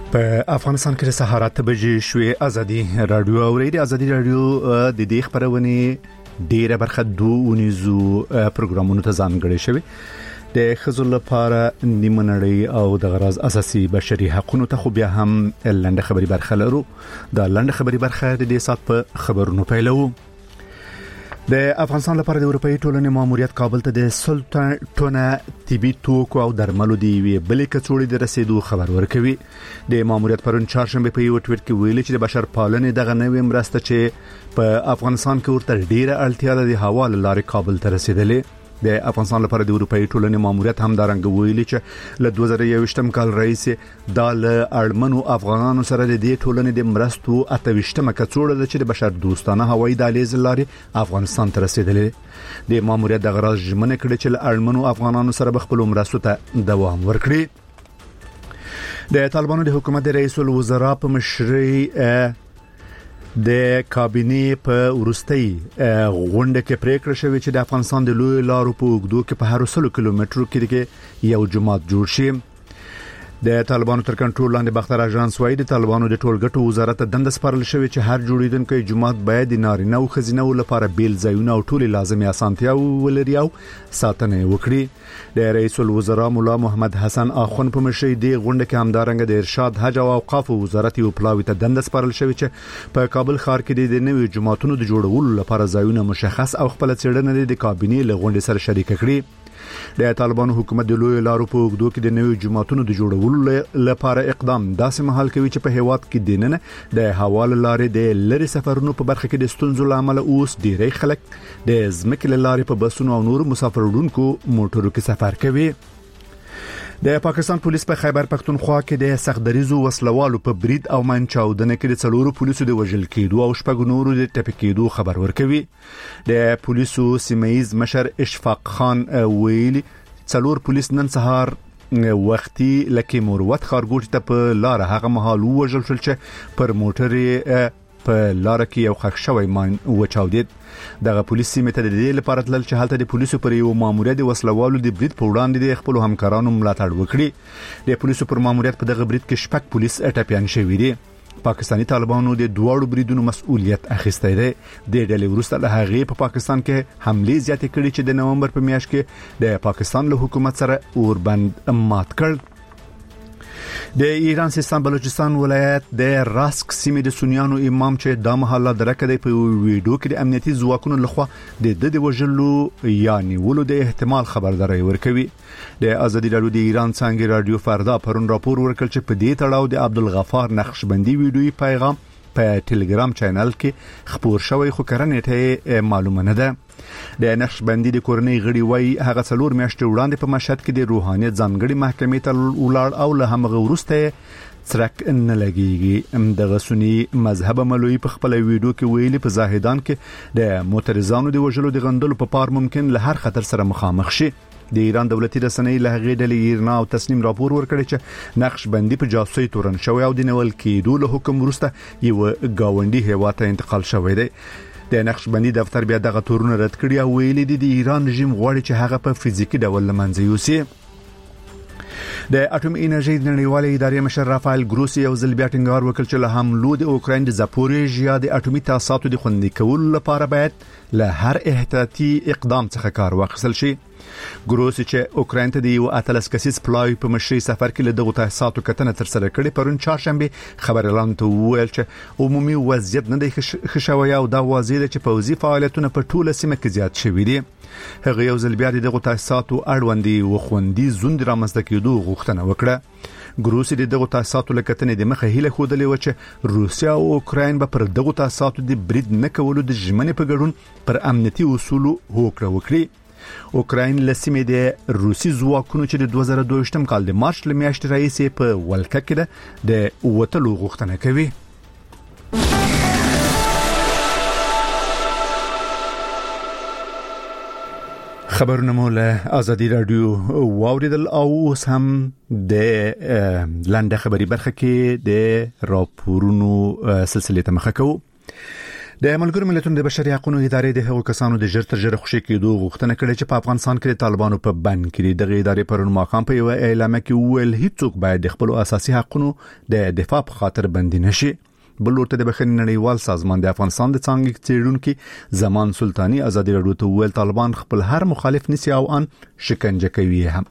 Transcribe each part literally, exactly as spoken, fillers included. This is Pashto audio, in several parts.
په افغانستان کې سهار اته بجې شوې ازادي رادیو او ریډیو ازادي رادیو د دې خبرونه ډیره برخه دوه ونیزو پروګرامونو ته ځانګړې شوی د خزل لپاره نیمنړی او د غراز اساسي بشري حقوقو ته خو بیا هم لنډه خبري برخه لرو د لنډه خبري برخه د دې سات په خبرونو پیلو د افغانستان لپاره د اروپאי ټولنې ماموریت کابل ته د سلطان ټونه طبي توکو او درملو دی وی بلې کڅوړې د رسیدو خبر ورکوي د ماموریت پرون چهارشنبه په یو ټویټ کې ویلي چې د بشر پالنې دغه نوې مرسته چې په افغانستان کې ورته ډیره اړتیا ده د حواله لارې کابل ته رسیدلې د افغانستان لپاره د اروپאי ټولنې ماموریت هم دارنګ ویلي چې له دوه زره یوویشتم کال رئیس د اړمنو افغانانو سره د دې ټولنې د مرستو اتويشتمه کڅوړه چې د بشر دوستانه هوایي دهلیز لارې افغانستان ته رسیدلې د ماموریت د غراز ژمنه کړې چې اړمنو افغانانو سره خپل مرستو ته دوام ورکړي د طالبانو د حکومت د رئیس الوزرا په مشرۍ د کابینې په ورستۍ غونډه کې پریکړه شوې چې د افغانستان د لوی لارو په اوږدو کې په هر سلو کیلومترو کې یو جماعت جوړ شي د طالبانو تر کنټرول لاندې بختر اژانس وايي د طالبانو د ټولګټو وزارت دند سپارل شوې چې هر جوړیدونکو جماعت باید د نارینه او خزینه لپاره بیل ځایونه او ټولي لازمي اسانتیا ولري او ساتنه وکړي د رئیس الوزرا مولا محمد حسن اخون په مشرۍ دی غونډه کې همدارنګ د ارشاد حج او اوقاف وزارت یو پلاوی ته دند سپارل شوې چې په کابل ښار کې د نوي جماعتونو د جوړولو لپاره ځایونه مشخص او خپل څېړنه د کابینې لغونډې سره شریک کړي د طالبانو حکومت د لوی لارو په اوږدو کې د نوي جماعتونو د جوړولو لپاره اقدام داسې مهال کوي چې په هیواد کې دیننه د حواله لارې د لری سفرونو په برخه کې د ستونزو لامل اوس ډیری خلک د ځمکې لارې په بسونو او نور مسافر وړونکو موټرو کې سفر کوي د پاکستان پولیس په خیبر پختونخوا کې د سختدریزو وسلوالو په برید او منچاودنه کې د څلورو پولیسو د وژل کېدو او شپږ نورو د ټپي کېدو خبر ورکوي د پولیسو سیمایز مشر اشفاق خان ویلي څلور پولیس نن سهار وختي لکه مروت خارګوټ ته په لار هغه مهال وژل شول چې پر موټر په لار کې یو خښ شوی مان وچاودید دغه پولیس سیمه ته د دې لپاره تلل چې حالت د پولیسو پر یو ماموریت وسلوالو د برید په وړاندې د خپل همکارانو ملاتړ وکړي د پولیسو پر ماموریت په دغه برید کې شپږ پولیس ټپيان شوي دي پاکستانی طالبانو د دوړو بریدونو مسؤلیت اخیستی دی د ډلې وروسته له هغې په پاکستان کې حمله زیاتې کړې چې د نومبر په میاشت کې د پاکستان له حکومت سره اوربند مات کړ د ایران سیستان بلوچستان ولایت د راسک سیمې د سنیانو امام چې د محله درکه دی په ویډیو کې د امنیتي ځواکونو لخوا د د وژلو یعنی ولو د احتمال خبرداري ورکوي د ازادي رادیو د ایران څنګه رادیو فردا پرون راپور ورکړ چې په دې تړاو د عبدالغفار نقشبندي ویډیوي پیغام په ټلګرام چینل کې خبر شوی خو کرنټه معلومه نه ده د نقشبندي د کورنۍ غړي وای هغه څلور میاشتې وړاندې په مشهد کې د روحانيت ځانګړي محکمې ته ولاړ او له همغه ورسته ترک نه لګيږي دغه سنی مذهب ملوي په خپل ویډیو کې ویلي په زاهدان کې د معترضانو د وژلو د غندلو په پار ممکن له هر خطر سره مخامخ شي د ایران دولتي رسنۍ له هغې ډلې ایرنا او تسنیم راپور ورکړی چې نقشبندي په جاسوسي تورن شوی او د نول کېدو له حکم وروسته یو گاونډي هیواد ته انتقال شوی دی د نقشبندي دفتر بیا دغه تورونه رد کړی او ویلي دي د ایران رژیم غواړي چې هغه په فزیکی ډول لمنځه یوسي د اټومي انرژي د نړیوالې ادارې مشر رافایل ګروسی یو ځل بیا ټینګار وکړ چې له حملو د اوکراین د زاپوریژیا د اټومي تاسیساتو د خوندي کولو لپاره باید له هر احتیاطي اقدام څخه کار واخیستل شي ګروسی چې اوکراین ته د یو اتلس کسیز پلای په مشرۍ سفر کې له دغه تاسیساتو کتنه تر سره کړې پرون چهارشنبه خبر اعلان ته ویل چې عمومي وضعیت نه دی خښوي او دا واضح ده چې پوځي فعالیتونه په ټوله سیمه کې زیات شوي دي هغه یو ځل بیا دغه تاسیساتو اړوندي وخوندي زوند رامنځته کېدو غوښتنه وکړه ګروسی دغه تاسیساتو لکتنې د مخه هیله خودلې و چې روسیا او اوکراین به پر دغه تاسیساتو د برید نه کولو د ژمنې په ګډون پر امنیتي اصولو هوکړه وکړي اوکراین لسمې د روسي ځواکونو چې د دوه زره دوه کال د مارچ لمیاشتې راهیسې په ولکه کې د وټلو غوښتنه کوي خبرونه مو له ازادي رادیو واوریدل او اوس هم د لنډه خبري برخه کې د راپورونو سلسله ته مخه کوو د ملګرو ملتونو د بشري حقوقو ادارې د هغو کسانو د ژر تر ژره خوشي کېدو غوښتنه کړې چې په افغانستان کې د طالبانو په بند کې د ادارې پرون ماقام په یو اعلامیه کې ویل هیڅوک باید د خپل اساسي حقوقو د دفاع په خاطر بندي نشي. بل ورته د بخښنې نړیوال سازمان د افغانستان د څنګه څېړونکو زمان سلطانی ازادي راډیو ته ویل طالبان خپل هر مخالف نسی او ان شکنجه کوي هم.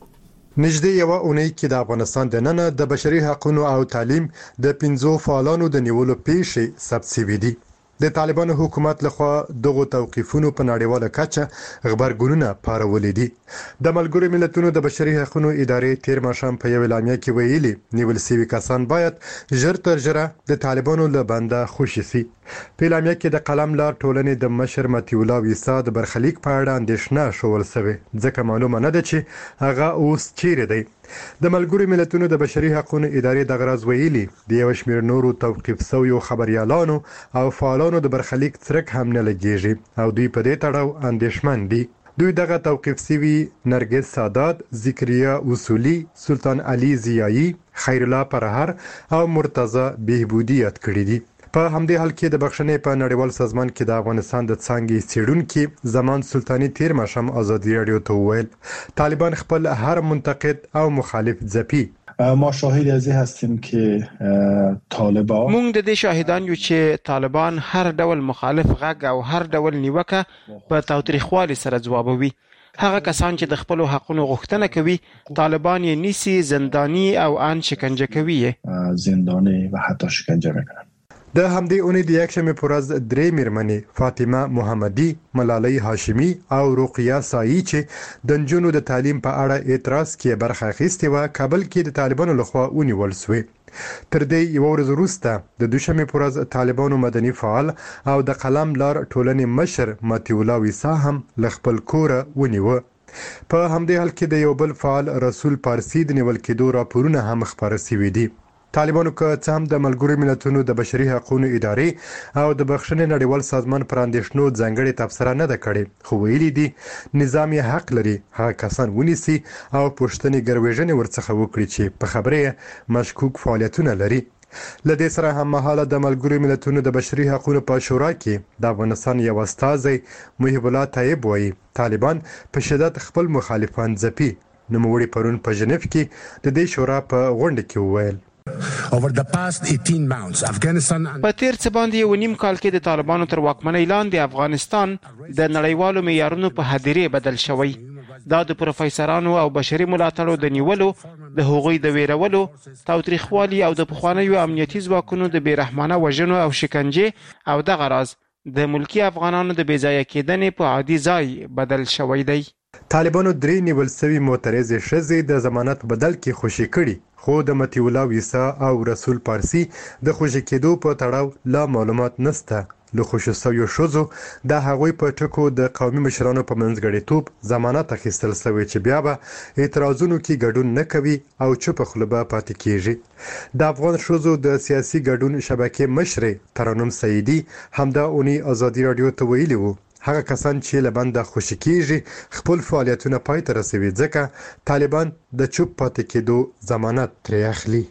نږدې یو اونۍ کې د افغانستان د نن د بشري حقوقو او تعلیم د پنځو فعالانو د نیولو پیښې ثبت شوې دي. د طالبانو حکومت لخوا دغه توقیفونو په نړیواله کچه خبرګونونه پارولې دي. د ملګرو ملتونو د بشري حقوقو ادارې تیر ماښام په یو اعلامیه کې ویلي نیول شوي کسان باید ژر تر ژره د طالبانو له بنده خوشي شي. په اعلامیه کې د قلم لار ټولنې د مشر متي الله ویسا د برخلیک په اړه اندېښنه شول شوی ځکه معلومه نه ده چې هغه اوس چیرې دی. د ملګرو ملتونو د بشري حقوقو ادارې د غرض ویلي د یو شمېر نورو توقیف شویو خبريالانو او فعالانو د برخلیک څرک هم نه لګیږي او دوی په دې تړاو اندېښمن دي. دوی دغه توقیف شوی نرګس سادات، ذکریا اصولی، سلطان علي زیایی، خیر الله پرهر او مرتضی بهبودی یاد کړی دي. په همدې حال کې د بخښنې په نړیوال سازمان کې د افغانستان د څنګه څېړونکو زمان سلطانی تیر ماښام ازادي راډیو ته ویل طالبان خپل هر منتقد او مخالف ځپي. ما شاهد از این هستیم که طالبان مونږ د دې شاهدان یو چې طالبان هر ډول مخالف غږ او هر ډول نیوکه په تاوتریخوالي سره ځوابوي. هغه کسان چې د خپل حقوقو غوښتنه کوي طالبان یې نیسي، زندانی او ان شکنجه کوي، زندانی و حتی شکنجه میکنن. د همدې اونۍ د یکشنبه پر ورځ درې میرمنې فاطمه محمدي، ملالۍ هاشمي او رقیه سایی چې د نجونو د تعلیم په اړه اعتراض کې برخه اخیستې و کابل کې د طالبانو لخوا ونیول شوې. تر دې یو ورځ وروسته د دوشنبه پر ورځ طالبانو مدني فعال او د قلم لار ټولنې مشر متي الله ویسا هم ل خپل کور ونیو. په همدې حال کې د یو بل فعال رسول پارسی د نیول کېدو راپورونه هم خبر شوي دي. طالبانو که څه هم د ملګرو ملتونو د بشري حقوقو ادارې او د بخښنې نړیوال سازمان پر اندېښنو ځانګړې تبصره نه ده کړې، خو ویلي دي نظام یې حق لري هغه کسان ونیسي او پوښتنې ګروېژنې ورڅخه وکړي چې په خبره مشکوک فعالیتونه لري. لدې سره هم مهاله د ملګرو ملتونو د بشري حقوقو په شورا کې د افغانستان یو استازی محب الله طیب وایي طالبان په شدت خپل مخالفان ځپي. نوموړي پرون په ژنیف کې د دې شورا په غونډه کې وویل Over the past eighteen months, Afghanistan په تیر څه باندې یو نیم کال کې د طالبانو تر واکمنۍ لاندې افغانستان د نړیوالو معیارونو په هدیرې بدل شوی. دا د پروفیسورانو او بشري ملاتړو د نیولو، د هغوی د ویرولو، تاوتریخوالي او د پخوانیو امنیتي ځواکونو د بیرحمانه وژنو او شکنجې او دغه راز د ملکی افغانانو د بیځایه کېدنې په عادي ځای بدل شوی دی. طالبانو درې نیول شوي معترضې ښځې د ضمانت بدل کې خوشي کړي، خو د متي الله ویسا او رسول پارسی د خوشي کېدو په تړاو لا معلومات نشته. له خوشي شویو ښځو د هغوی په ټکو د قومي مشرانو په منځګړیتوب ضمانت اخیستل شوی چې بیا به اعتراضونو کې ګډون نه کوي او چوپه خوله به پاتې کیږي. د افغان ښځو د سیاسي ګډون شبکې مشرې ترنم سعیدي همدا اونۍ ازادي راډیو ته ویلي وو هغه کسان چې له بنده خوشي کیږي خپل فعالیتونه پای ته رسوي ځکه طالبان د چوپ پاتې کېدو ضمانت ترې اخلي.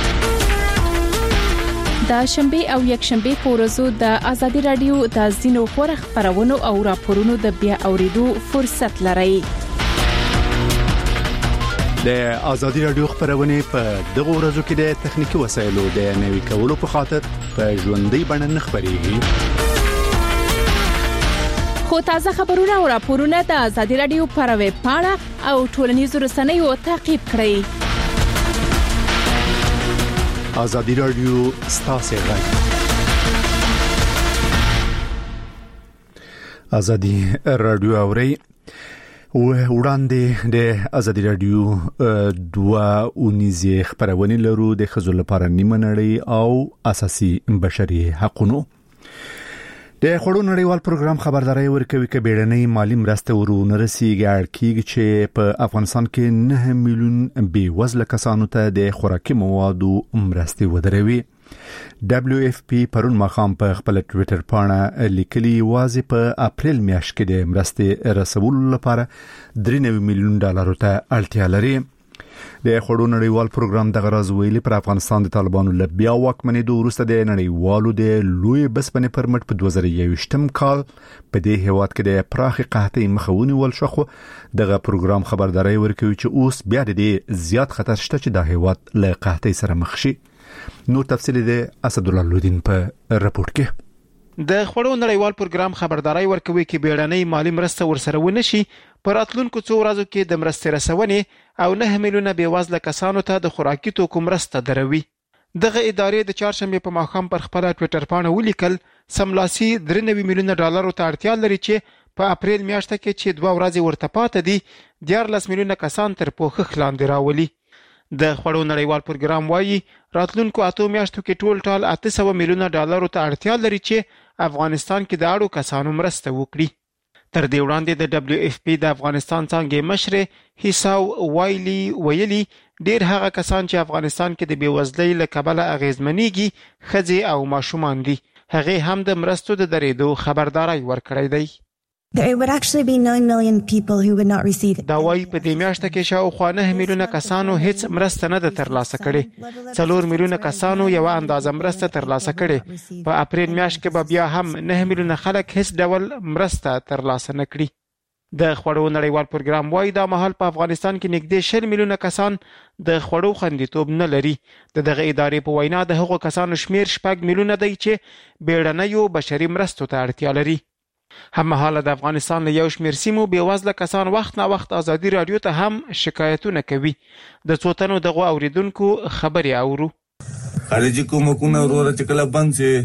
د شنبه او یک شنبه په ورځو د ازادي راډیو د ځینو خبرو خبرونو او راپورونو د بیا اوریدو فرصت لرئ. د ازادي راډیو خبرونه په دغه ورځو کې د تخنیکی وسایلو د نوي کولو په خاطر په ژوندۍ بڼه نه خبريږي. خو تازه خبرونه او راپورونه د ازادي راډیو پر ویب پاڼه او ټولنیزو رسنیو تعقیب کړئ. ازادي راډیو ستاسو غږ. ازادي راډیو اوري و وړاندې د ازادي راډیو دوا اونیزه خبرونه لرو د خزل لپاره نیمه نړۍ او اساسي بشري حقوقو. د خړو نړیوال پروګرام خبرداري ورکوي چې بیړنۍ مالی مرسته ورونه رسیږي اړکیږي چې په افغانستان کې نه میلیون بي وزله کسانو ته د خوراکي موادو مرستې ودروي. دبليو اف پی پرون مخام په خپل ټوئیټر باندې لیکلي واځي په اپریل میاشت کې د مرستې رسولو لپاره درې میلیون ډالر ته اړتیا لري. د خړو نړیوال پروګرام د غرض ویلي پر افغانستان د طالبانو لبیا واکمنېدو وروسته د نړیوالو د لوی بسپنې پرمټ په دوه زره یوویشتم کال په دې هیواد کې د پراخي قحطۍ مخاوني ول شو. دغه پروګرام خبرداري ورکوي چې اوس بیا د زیات خطر شته چې د هیواد له قحطۍ سره مخ شي. نور تفصیل د اسد الله لودین په رپورت کې. د خړو نړیوال پروګرام خبرداري ورکوي چې بیړنۍ مالی مرسته ورسره ونشي پر راتلونکو څو ورځو کې د مرستې رسونې او نه میلیونه بېوزله کسانو ته د خوراکي توکو مرسته دروي. دغه ادارې د چهارشنبې په ماښام پر خپل ټوئیټر پاڼه ولیکل سملاسي درې نوي میلیونه ډالرو ته اړتیا لري چې په اپریل میاشت کې چې دوه ورځې ورته پاتې دي دیارلس میلیونه کسان تر پوښښ لاندې راولي. د خړو نړیوال پروګرام وایي راتلونکو اتو میاشتو کې ټول ټال اته سوه میلیونه ډالرو ته اړتیا لري چې افغانستان کې د اړو کسانو مرسته وکړي. تر دې وړاندې د دبليو اف پی د افغانستان څنګه مشر حساو وایلی ویلي ډیر هغه کسان چې افغانستان کې د بیوزلۍ له کبله اغیزمنېږي ښځې او ماشومان دي. هغه هم د مرستو د درېدو خبرداري ورکړی دی. There would actually be nine million people who would not receive it. دا وايي په دې میاشت کې شاوخوا نه میلیونه کسانو هیڅ مرسته نه ده ترلاسه کړې. څلور میلیونه کسانو یو اندازه مرسته ترلاسه کړې. په اپریل میاشت کې به بیا هم نه میلیونه خلک هیڅ ډول مرسته ترلاسه نه کړي. د خړو نړیوال پروګرام وايي دا مهال په افغانستان کې نږدې شل میلیونه کسان د خړو خوندیتوب نه لري. د دغه ادارې په وینا د هغو کسانو شمیر شپږ میلیونه دی چې بیړنیو بشري مرستو ته اړتیا لري. هممهاله د افغانستان له یو شمیر سیمو بېوزله کسان وخت نه وخت ازادي رادیو ته هم شکایتونه کوي. د څو تنو دغو اوریدونکو خبرې اورو. خارجي کومکونه وروره چې کله بند شي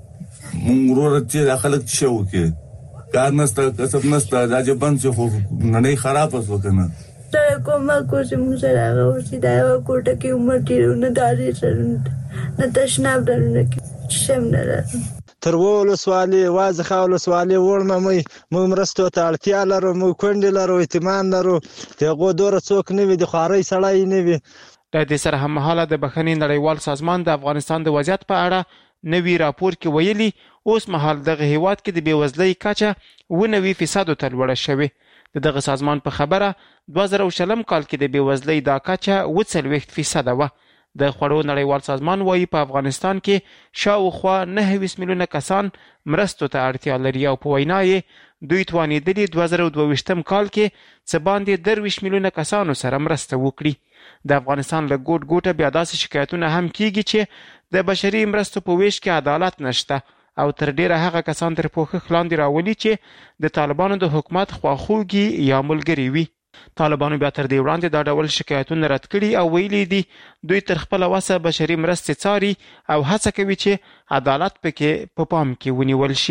موږ وروره چې خلک څه وکړي کار نسته کسب نسته دا چې بند شي خو نړۍ خراب اوس وکنه دا کومه کوم سره هغه ورسې دا کوټه کې عمر ډیرونه داري سره نه تشناب درنه کې شم نه راځي. تر ولسوالۍ وازخه ولسوالۍ ورمه مې مرستو ته اړتیا لرو مو کونډې لرو اعتماد لرو دغه دوره څوک نه وي د خوارۍ سړی نه وي. د دې سره هم مهاله د بخښنې نړیوال سازمان د افغانستان د وضعیت په اړه نوی راپور کې ویلي اوس مهال دغه هیواد کې د بېوزلۍ کچه اوه نوي فیصدو ته لوړه شوې. د دغه سازمان په خبره دوه زره شلم کال کې د بېوزلۍ دا کچه اوه څلوېښت فیصده وه. د خړو نړیوال سازمان وایي په افغانستان کې شاوخوا نهه ویشت میلیونه کسان مرستو ته اړتیا لري او په وینا یې دوی توانېدلي دوه زره دوه ویشتم کال کې څه باندې درویشت میلیونه کسانو سره مرسته وکړي. د افغانستان له ګوټ ګوټه بیا داسې شکایتونه هم کیږي چې د بشري مرستو په ویش کې عدالت نشته او تر ډیره هغه کسان تر پوښښ لاندې راولي چې د طالبانو د حکومت خواخوږي یا ملګري وي. طالبانو بیا تر دې وړاندې دا ډول شکایتونه رد کړي او ویلي دي دوی تر خپله وسه بشري مرستې څاري او هڅه کوي چې عدالت پکې په پام کې ونیول شي.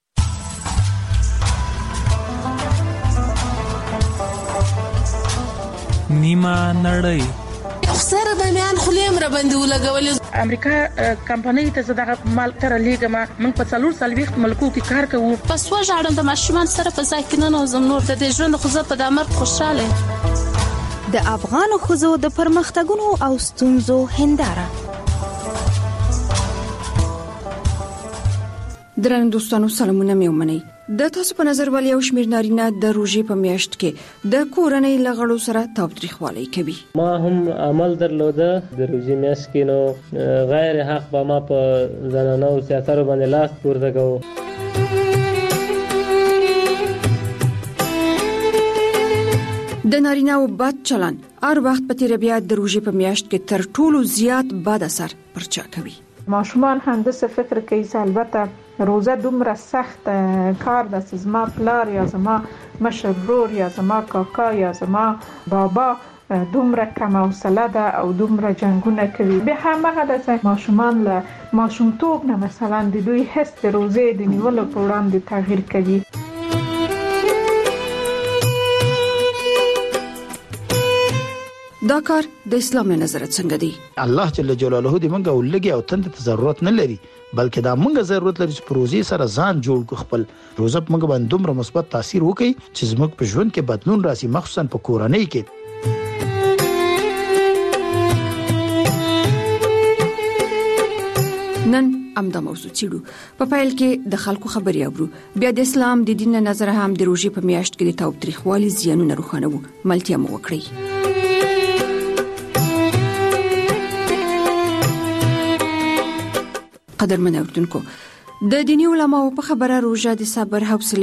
نیمه نړۍ سره د میان خلیم را باندې ولګولې امریکا کمپنۍ ته زداغه مال تر لیګما موږ په څلور سلويخت ملکو کې کار کوو. پس وژاړم د ماشومان سره په ځای کې نه نوزم نور د دې ژوند خو زه په دامر خوشاله. د افغان خزو د پرمختګونو او ستونزو هنداره. درنو دوستانو سلامونه مې ومنئ. د تاسو په نظر ولې یو شمېر نارینه د روژې په میاشت کې د کورنۍ له غړو سره تاوتریخوالی کوي؟ ما هم عمل درلوده د روژې میاشت کې نو غیر حق به ما په زنانه او سیاسرو باندې لاس پورته کوو. د نارینه او بد چلن هر وخت په تیر بیا د روژې په میاشت کې تر ټولو زیات بد اثر پر چا کوي. ماشومان هم د څه فکر کوي چې البته روزه دومره سخت کار ده چې زما پلار یا زما مشر ورور یا زما کاکا یا زما بابا دومره کم حوصله ده او دومره جنگونه کوي. به همغه د ماشومان له ماشومتوب نه مثلا د دوی حس د روزې د نیولو په وړاندې تغییر کوي. دا کار د اسلام نظر څنګه دی؟ الله جل جلاله دې موږ ولګي او تند ته ضرورت نه لري بلکې دا موږ ضرورت لري چې پروژې سره ځان جوړ کو خپل روزه موږ باندې دومره مثبت تاثیر وکړي چې زموږ په ژوند کې بدلون راسي مخصوصا په کورنۍ کې. نن امدا موضوع چیرو په فایل کې د خلکو خبري اورو بیا د اسلام د دین نظر هم د روزي په میاشت کې د تاوتریخوالي زیانونه روښانه وو ملتیا مو وکړي. قدرمن اوردونکو د دینی علماو په خبره روژه د صبر حوصله